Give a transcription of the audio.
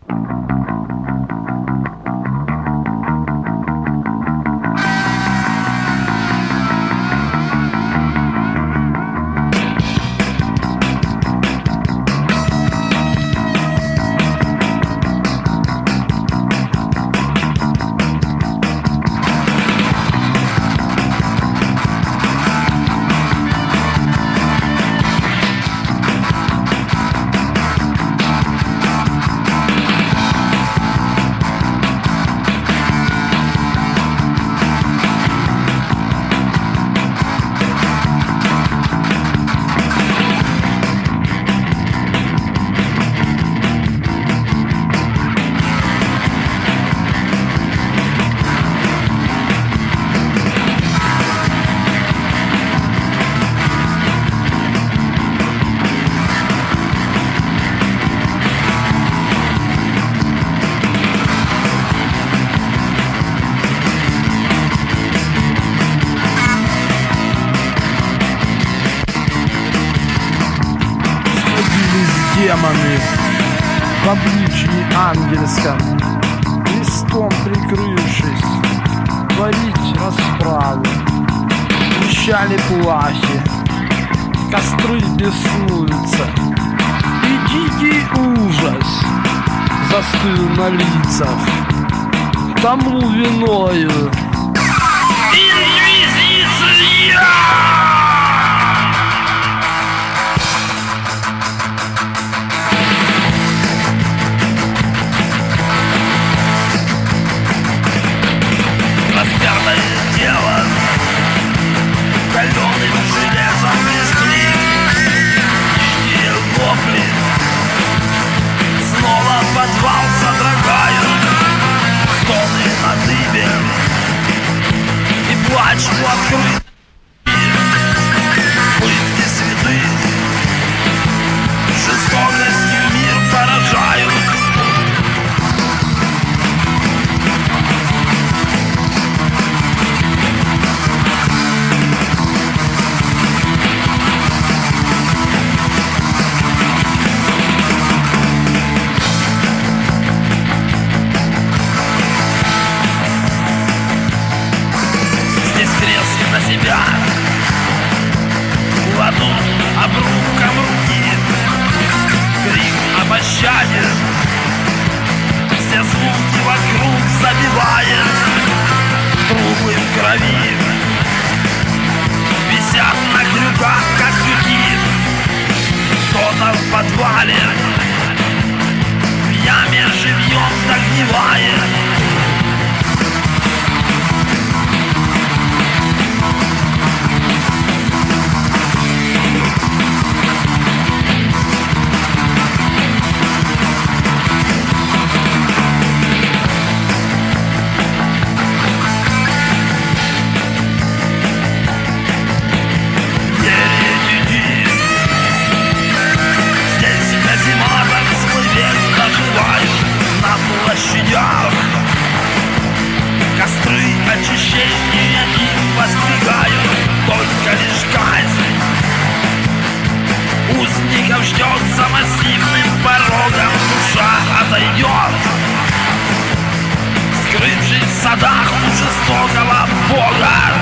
Демоны в обличии ангельском, листом прикрывшись, творить расправу. Вещали плахи, костры беснуются, и дикий ужас застыл на лицах. Тому виною инквизиция! Каленым железом лежли дикие вопли. Снова подвал содрогают стоны на дыбе и плач в открытии. Пытки святы, жестокостью мир поражают. Себя кладут обрубком руки, крик о пощаде, все звуки вокруг забивает, трупы в крови висят на крюках, как тюки. Кто-то в подвале в яме живьем догнивает. Костры очищения их воздвигают, только лишь казнь узников ждет за массивным порогом. Душа отойдет, скрывшись в садах у жестокого бога.